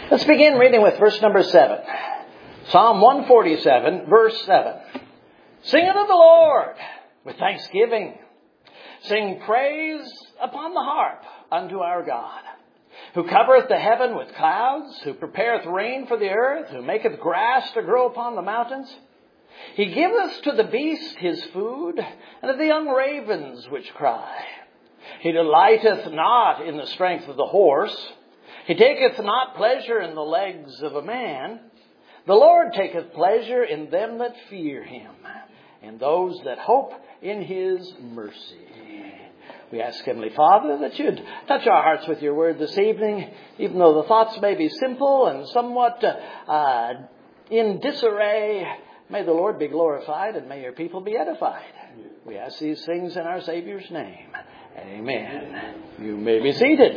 Let's begin reading with verse number 7. Psalm 147, verse 7. Sing unto the Lord with thanksgiving. Sing praise upon the harp unto our God, who covereth the heaven with clouds, who prepareth rain for the earth, who maketh grass to grow upon the mountains. He giveth to the beast his food, and to the young ravens which cry. He delighteth not in the strength of the horse. He taketh not pleasure in the legs of a man. The Lord taketh pleasure in them that fear him, in those that hope in his mercy. We ask, Heavenly Father, that you'd touch our hearts with your word this evening, even though the thoughts may be simple and somewhat in disarray. May the Lord be glorified and may your people be edified. We ask these things in our Savior's name. Amen. You may be seated.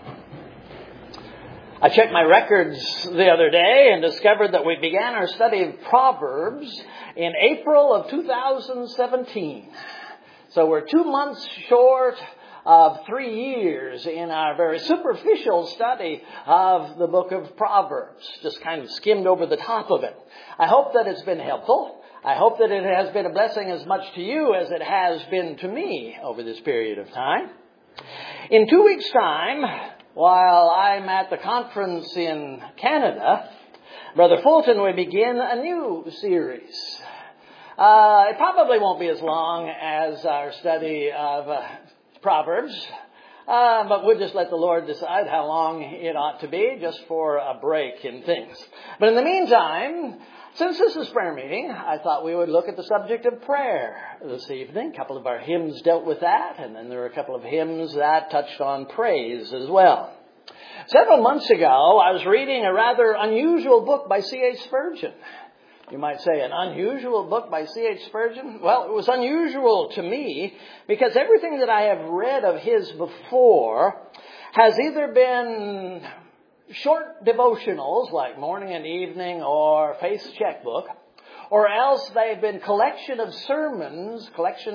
I checked my records the other day and discovered that we began our study of Proverbs in April of 2017. So we're 2 months short of 3 years in our very superficial study of the book of Proverbs. Just kind of skimmed over the top of it. I hope that it's been helpful. I hope that it has been a blessing as much to you as it has been to me over this period of time. In 2 weeks' time, while I'm at the conference in Canada, Brother Fulton will begin a new series. It probably won't be as long as our study of Proverbs, but we'll just let the Lord decide how long it ought to be, just for a break in things. But in the meantime, since this is prayer meeting, I thought we would look at the subject of prayer this evening. A couple of our hymns dealt with that, and then there were a couple of hymns that touched on praise as well. Several months ago, I was reading a rather unusual book by C.H. Spurgeon. You might say, an unusual book by C.H. Spurgeon? Well, it was unusual to me because everything that I have read of his before has either been short devotionals like morning and evening or Faith's Checkbook, or else they've been collections of sermons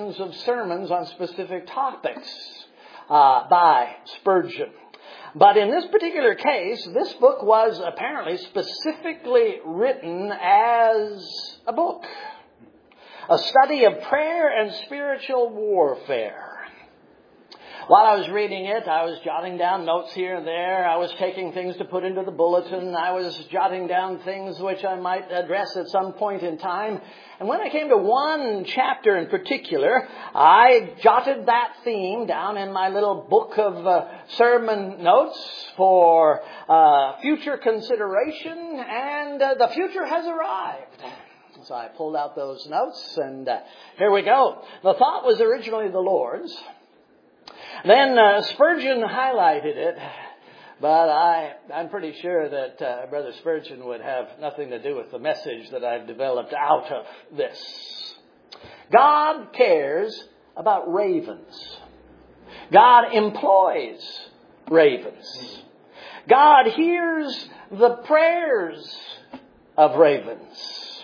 on specific topics by Spurgeon. But in this particular case, this book was apparently specifically written as a book, a study of prayer and spiritual warfare. While I was reading it, I was jotting down notes here and there. I was taking things to put into the bulletin. I was jotting down things which I might address at some point in time. And when I came to one chapter in particular, I jotted that theme down in my little book of sermon notes for future consideration, and the future has arrived. So I pulled out those notes, and here we go. The thought was originally the Lord's. Then Spurgeon highlighted it, but I'm pretty sure that Brother Spurgeon would have nothing to do with the message that I've developed out of this. God cares about ravens. God employs ravens. God hears the prayers of ravens.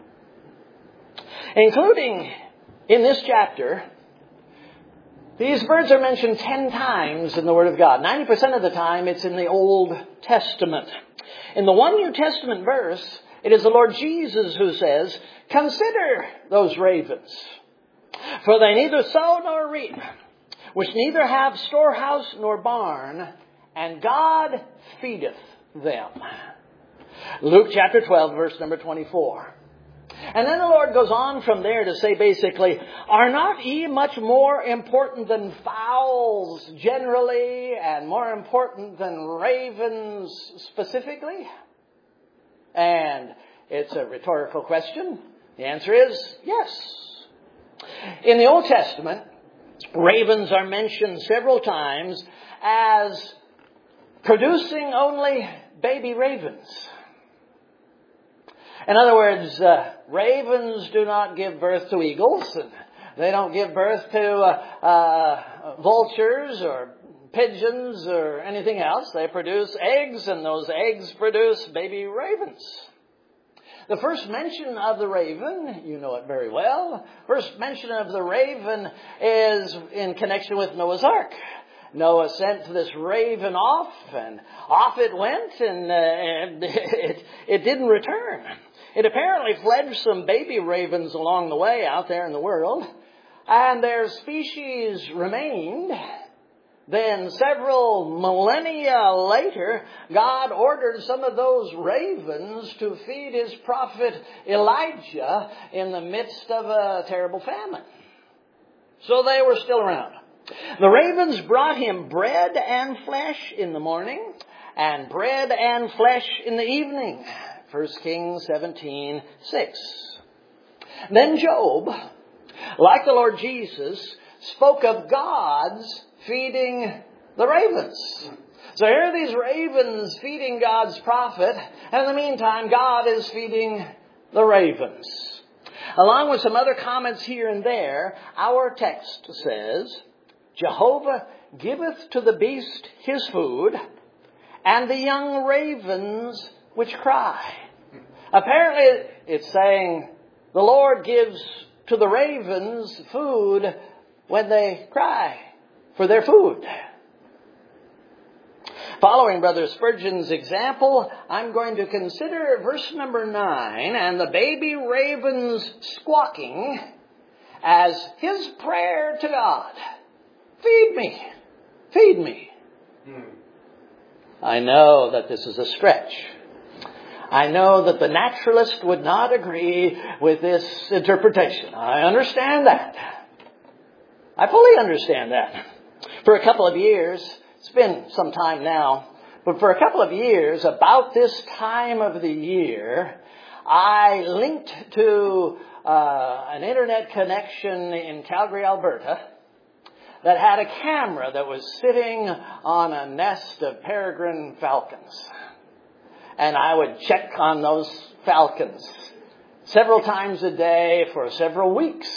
Including in this chapter, these birds are mentioned 10 times in the Word of God. 90% of the time it's in the Old Testament. In the one New Testament verse, it is the Lord Jesus who says, "Consider those ravens, for they neither sow nor reap, which neither have storehouse nor barn, and God feedeth them." Luke chapter 12, verse number 24. And then the Lord goes on from there to say basically, "Are not ye much more important than fowls generally, and more important than ravens specifically?" And it's a rhetorical question. The answer is yes. In the Old Testament, ravens are mentioned several times as producing only baby ravens. In other words, ravens do not give birth to eagles. And they don't give birth to vultures or pigeons or anything else. They produce eggs, and those eggs produce baby ravens. The first mention of the raven, you know it very well. First mention of the raven is in connection with Noah's Ark. Noah sent this raven off, and off it went, and it didn't return. It apparently fledged some baby ravens along the way out there in the world, and their species remained. Then several millennia later, God ordered some of those ravens to feed his prophet Elijah in the midst of a terrible famine. So they were still around. The ravens brought him bread and flesh in the morning, and bread and flesh in the evening. 1 Kings 17:6. Then Job, like the Lord Jesus, spoke of God's feeding the ravens. So here are these ravens feeding God's prophet, and in the meantime, God is feeding the ravens. Along with some other comments here and there, our text says, Jehovah giveth to the beast his food, and the young ravens which cry. Apparently, it's saying the Lord gives to the ravens food when they cry for their food. Following Brother Spurgeon's example, I'm going to consider verse number 9 and the baby ravens squawking as his prayer to God. Feed me, feed me. I know that this is a stretch. I know that the naturalist would not agree with this interpretation. I understand that. I fully understand that. For a couple of years, it's been some time now, but for a couple of years, about this time of the year, I linked to an internet connection in Calgary, Alberta, that had a camera that was sitting on a nest of peregrine falcons. And I would check on those falcons several times a day for several weeks.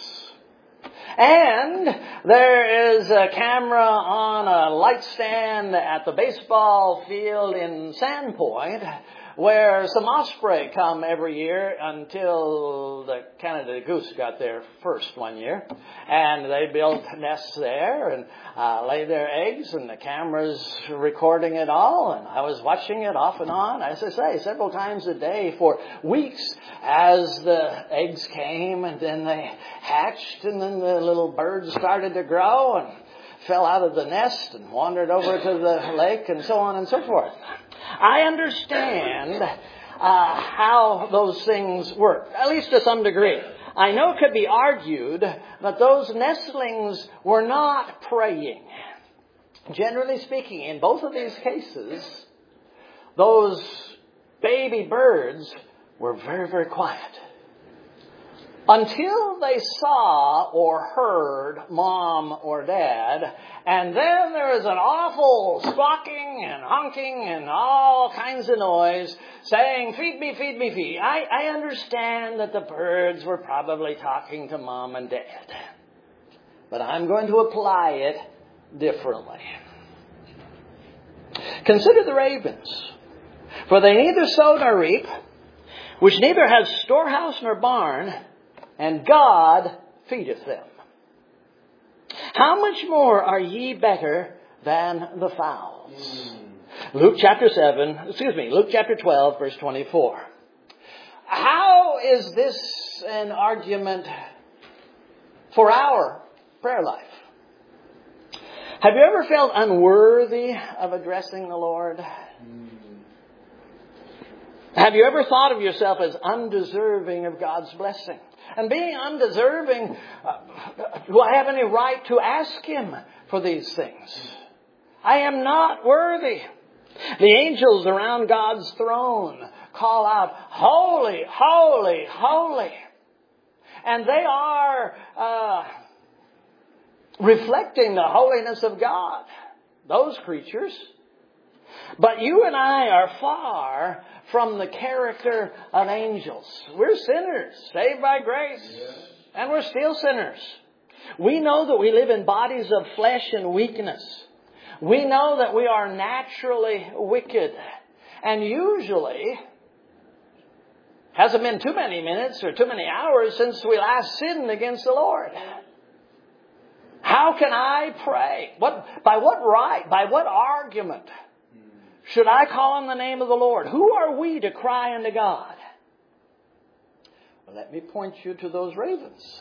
And there is a camera on a light stand at the baseball field in Sandpoint where some osprey come every year until the Canada Goose got there first one year. And they built nests there and lay their eggs, and the camera's recording it all. And I was watching it off and on, as I say, several times a day for weeks as the eggs came, and then they hatched, and then the little birds started to grow and fell out of the nest and wandered over to the lake and so on and so forth. I understand how those things work, at least to some degree. I know it could be argued that those nestlings were not praying. Generally speaking, in both of these cases, those baby birds were very, very quiet. Until they saw or heard mom or dad, and then there was an awful squawking and honking and all kinds of noise saying, feed me, feed me, feed. I understand that the birds were probably talking to mom and dad, but I'm going to apply it differently. Consider the ravens, for they neither sow nor reap, which neither have storehouse nor barn, and God feedeth them. How much more are ye better than the fowls? Luke chapter 12, verse 24. How is this an argument for our prayer life? Have you ever felt unworthy of addressing the Lord? Have you ever thought of yourself as undeserving of God's blessing? And being undeserving, do I have any right to ask Him for these things? I am not worthy. The angels around God's throne call out, holy, holy, holy. And they are reflecting the holiness of God, those creatures. But you and I are far from the character of angels. We're sinners, saved by grace, and we're still sinners. We know that we live in bodies of flesh and weakness. We know that we are naturally wicked. And usually, hasn't been too many minutes or too many hours since we last sinned against the Lord. How can I pray? By what right? By what argument should I call on the name of the Lord? Who are we to cry unto God? Well, let me point you to those ravens.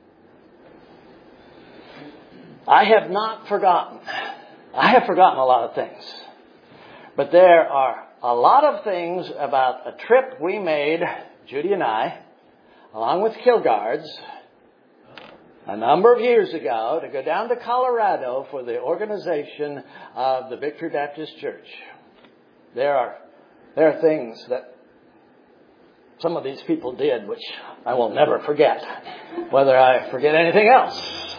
I have not forgotten. I have forgotten a lot of things. But there are a lot of things about a trip we made, Judy and I, along with Kilgards, a number of years ago, to go down to Colorado for the organization of the Victory Baptist Church. There are things that some of these people did which I will never forget, whether I forget anything else.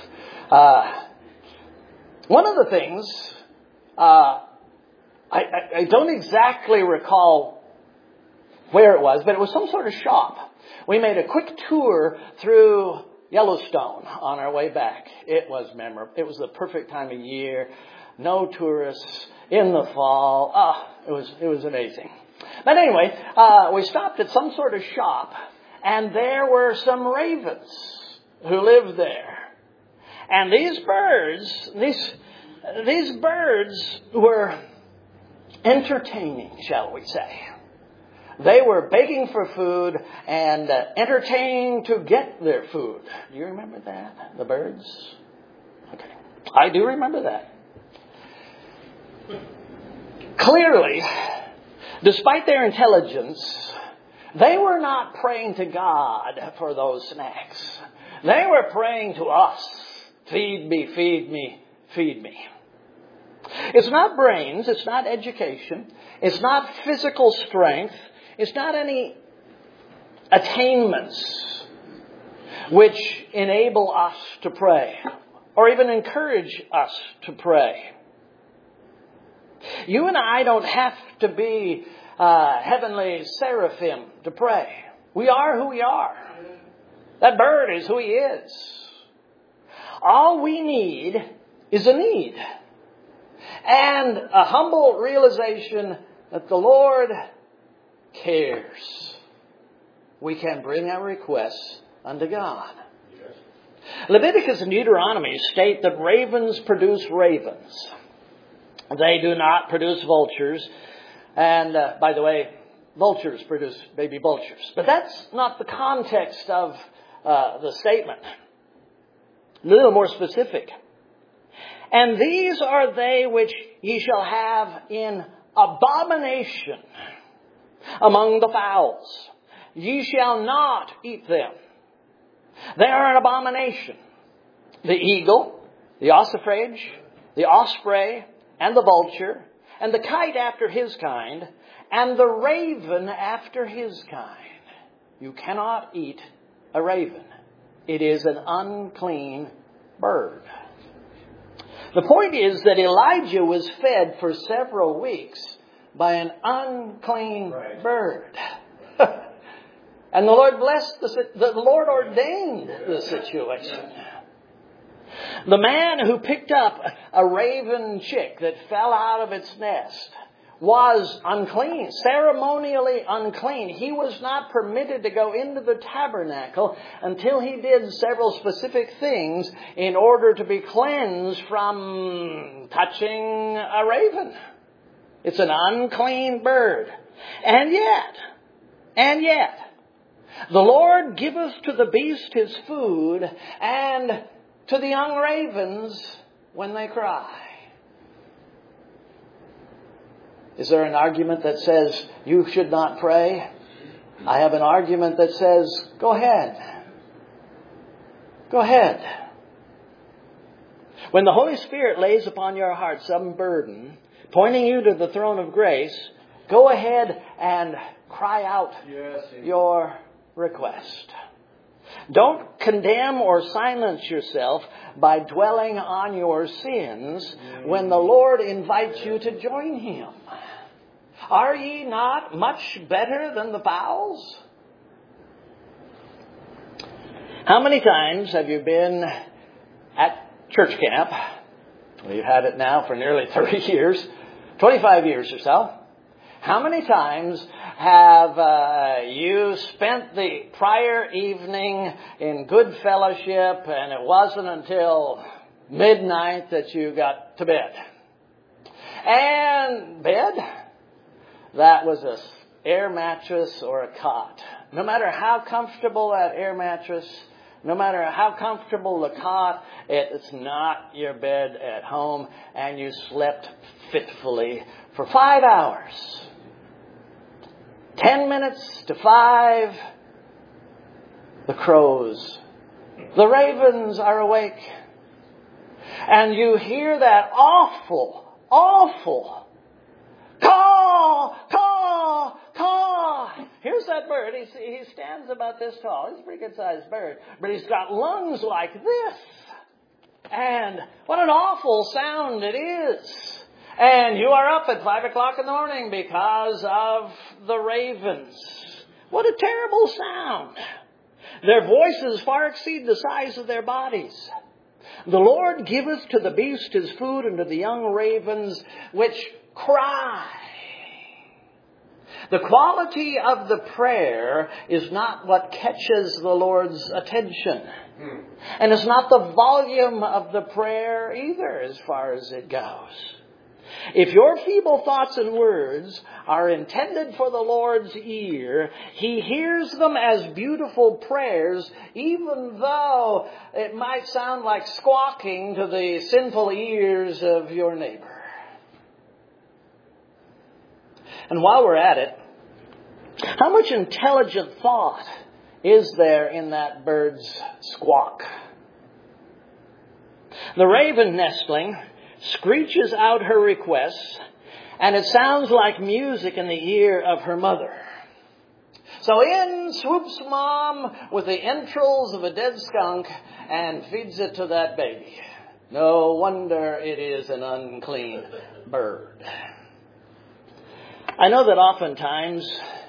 One of the things, I don't exactly recall where it was, but it was some sort of shop. We made a quick tour through Yellowstone on our way back. It was memorable. It was the perfect time of year. No tourists in the fall. It was amazing. But anyway, we stopped at some sort of shop, and there were some ravens who lived there. And these birds were entertaining, shall we say. They were begging for food and entertaining to get their food. Do you remember that? The birds? Okay. I do remember that. Clearly, despite their intelligence, they were not praying to God for those snacks. They were praying to us. Feed me, feed me, feed me. It's not brains. It's not education. It's not physical strength. It's not any attainments which enable us to pray or even encourage us to pray. You and I don't have to be heavenly seraphim to pray. We are who we are. That bird is who he is. All we need is a need. And a humble realization that the Lord cares. We can bring our requests unto God. Yes. Leviticus and Deuteronomy state that ravens produce ravens. They do not produce vultures. And by the way, vultures produce baby vultures. But that's not the context of the statement. A little more specific. And these are they which ye shall have in abomination among the fowls. Ye shall not eat them. They are an abomination. The eagle, the ossifrage, the osprey, and the vulture, and the kite after his kind, and the raven after his kind. You cannot eat a raven. It is an unclean bird. The point is that Elijah was fed for several weeks by an unclean bird. And the Lord blessed the Lord ordained the situation. The man who picked up a raven chick that fell out of its nest was unclean, ceremonially unclean. He was not permitted to go into the tabernacle until he did several specific things in order to be cleansed from touching a raven. It's an unclean bird. And yet, the Lord giveth to the beast his food, and to the young ravens when they cry. Is there an argument that says you should not pray? I have an argument that says, go ahead. Go ahead. When the Holy Spirit lays upon your heart some burden, pointing you to the throne of grace, go ahead and cry out your request. Don't condemn or silence yourself by dwelling on your sins when the Lord invites you to join Him. Are ye not much better than the fowls? How many times have you been at church camp? We've had it now for nearly 30 years, 25 years or so. How many times have you spent the prior evening in good fellowship, and it wasn't until midnight that you got to bed. And bed, that was a air mattress or a cot. No matter how comfortable that air mattress, no matter how comfortable the cot, it's not your bed at home, and you slept fitfully for 5 hours. 10 minutes to 5, the crows, the ravens are awake. And you hear that awful caw, caw, caw. Here's that bird. He stands about this tall. He's a pretty good sized bird. But he's got lungs like this. And what an awful sound it is. And you are up at 5 o'clock in the morning because of the ravens. What a terrible sound. Their voices far exceed the size of their bodies. The Lord giveth to the beast his food, and to the young ravens which cry. The quality of the prayer is not what catches the Lord's attention. And it's not the volume of the prayer either, as far as it goes. If your feeble thoughts and words are intended for the Lord's ear, He hears them as beautiful prayers, even though it might sound like squawking to the sinful ears of your neighbor. And while we're at it, how much intelligent thought is there in that bird's squawk? The raven nestling screeches out her requests, and it sounds like music in the ear of her mother. So in swoops Mom with the entrails of a dead skunk and feeds it to that baby. No wonder it is an unclean bird. I know that oftentimes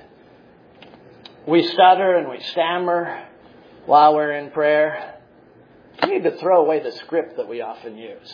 we stutter and we stammer while we're in prayer. We need to throw away the script that we often use.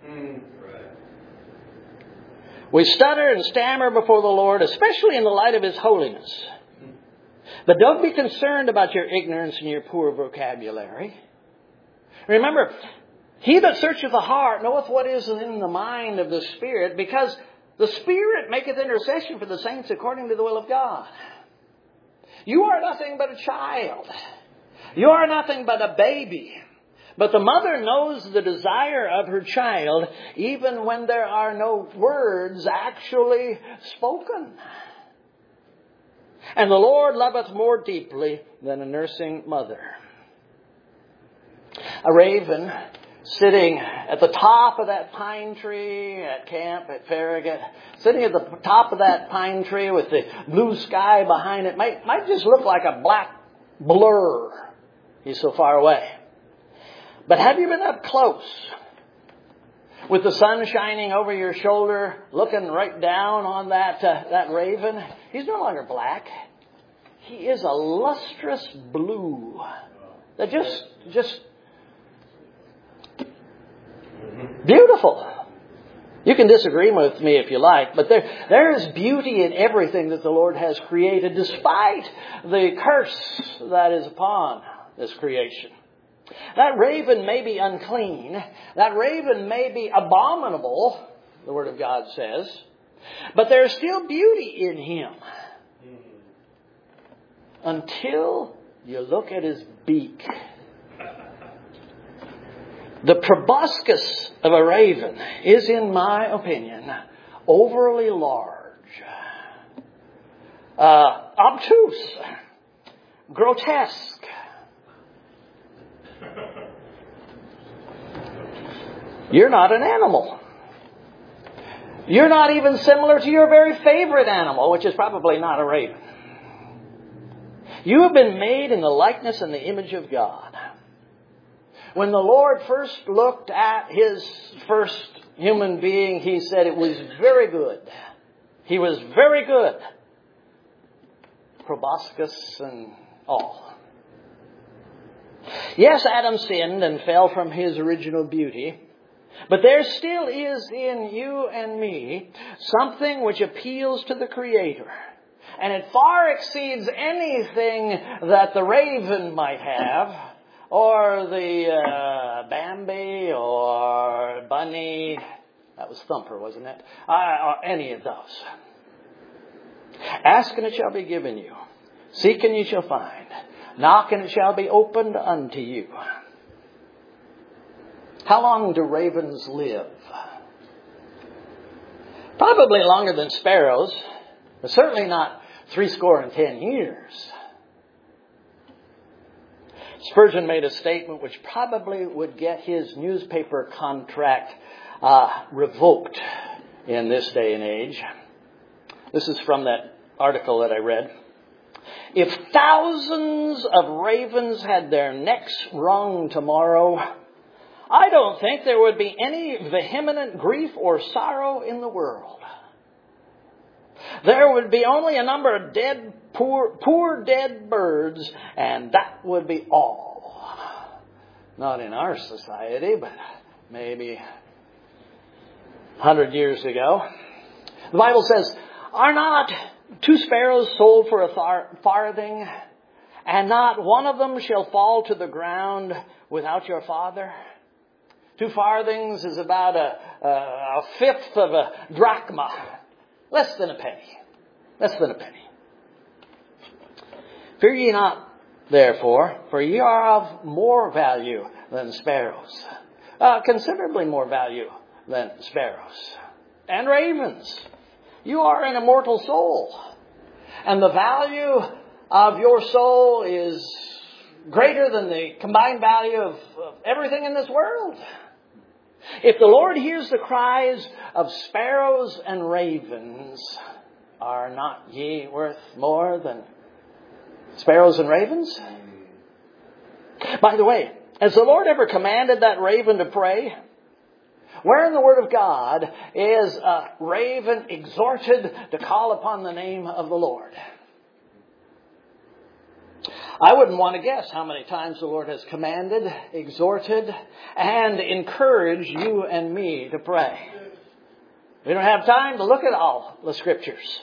We stutter and stammer before the Lord, especially in the light of His holiness. But don't be concerned about your ignorance and your poor vocabulary. Remember, He that searcheth the heart knoweth what is in the mind of the Spirit, because the Spirit maketh intercession for the saints according to the will of God. You are nothing but a child. You are nothing but a baby. But the mother knows the desire of her child even when there are no words actually spoken. And the Lord loveth more deeply than a nursing mother. A raven sitting at the top of that pine tree at camp at Farragut, sitting at the top of that pine tree with the blue sky behind it, might just look like a black blur. He's so far away. But have you been up close with the sun shining over your shoulder, looking right down on that raven? He's no longer black. He is a lustrous blue that just beautiful. You can disagree with me if you like, but there is beauty in everything that the Lord has created, despite the curse that is upon this creation. That raven may be unclean. That raven may be abominable, the Word of God says. But there's still beauty in him. Until you look at his beak. The proboscis of a raven is, in my opinion, overly large. Obtuse. Grotesque. You're not an animal. You're not even similar to your very favorite animal, which is probably not a raven. You have been made in the likeness and the image of God. When the Lord first looked at His first human being, He said it was very good. He was very good. Proboscis and all. Yes, Adam sinned and fell from his original beauty. But there still is in you and me something which appeals to the Creator. And it far exceeds anything that the raven might have or the Bambi or Bunny. That was Thumper, wasn't it? Or any of those. Ask and it shall be given you. Seek and you shall find. Knock and it shall be opened unto you. How long do ravens live? Probably longer than sparrows, but certainly not 70 years. Spurgeon made a statement which probably would get his newspaper contract revoked in this day and age. This is from that article that I read. If thousands of ravens had their necks wrung tomorrow, I don't think there would be any vehement grief or sorrow in the world. There would be only a number of poor dead birds, and that would be all. Not in our society, but maybe 100 years ago. The Bible says, are not 2 sparrows sold for a farthing, and not one of them shall fall to the ground without your Father? 2 farthings is about a fifth of a drachma. Less than a penny. Less than a penny. Fear ye not, therefore, for ye are of more value than sparrows. Considerably more value than sparrows. And ravens. You are an immortal soul. And the value of your soul is greater than the combined value of everything in this world. If the Lord hears the cries of sparrows and ravens, are not ye worth more than sparrows and ravens? By the way, has the Lord ever commanded that raven to pray? Where in the Word of God is a raven exhorted to call upon the name of the Lord? I wouldn't want to guess how many times the Lord has commanded, exhorted, and encouraged you and me to pray. We don't have time to look at all the Scriptures.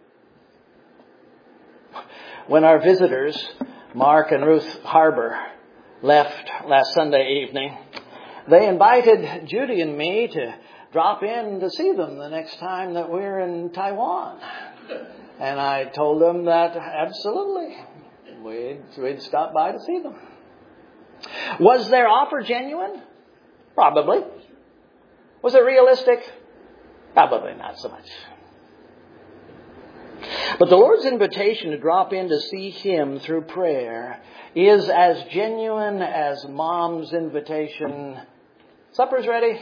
When our visitors, Mark and Ruth Harbour, left last Sunday evening, they invited Judy and me to drop in to see them the next time that we're in Taiwan. And I told them that absolutely, we'd stop by to see them. Was their offer genuine? Probably. Was it realistic? Probably not so much. But the Lord's invitation to drop in to see Him through prayer is as genuine as Mom's invitation. Supper's ready.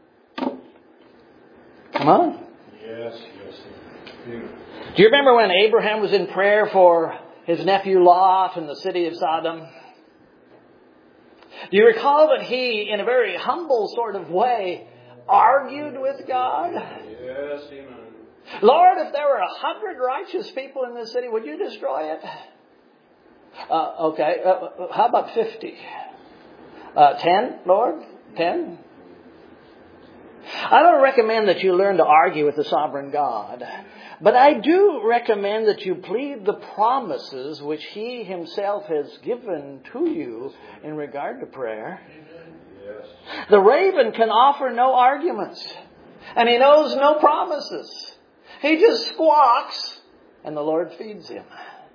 Come on. Yes. Do you remember when Abraham was in prayer for his nephew Lot in the city of Sodom? Do you recall that he, in a very humble sort of way, argued with God? Yes, amen. Lord, if there were 100 righteous people in this city, would you destroy it? Okay. How about 50? 10, Lord? 10? I don't recommend that you learn to argue with the sovereign God. But I do recommend that you plead the promises which He Himself has given to you in regard to prayer. Yes. The raven can offer no arguments. And he knows no promises. He just squawks and the Lord feeds him.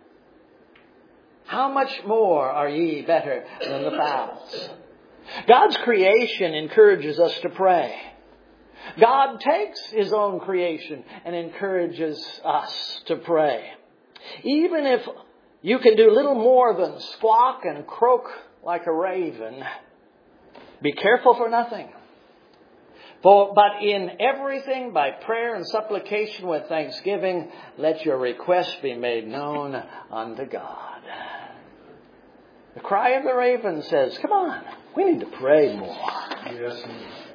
How much more are ye better than the fowls? God's creation encourages us to pray. God takes His own creation and encourages us to pray. Even if you can do little more than squawk and croak like a raven, be careful for nothing. But in everything, by prayer and supplication with thanksgiving, let your requests be made known unto God. The cry of the raven says, come on, we need to pray more. Yes.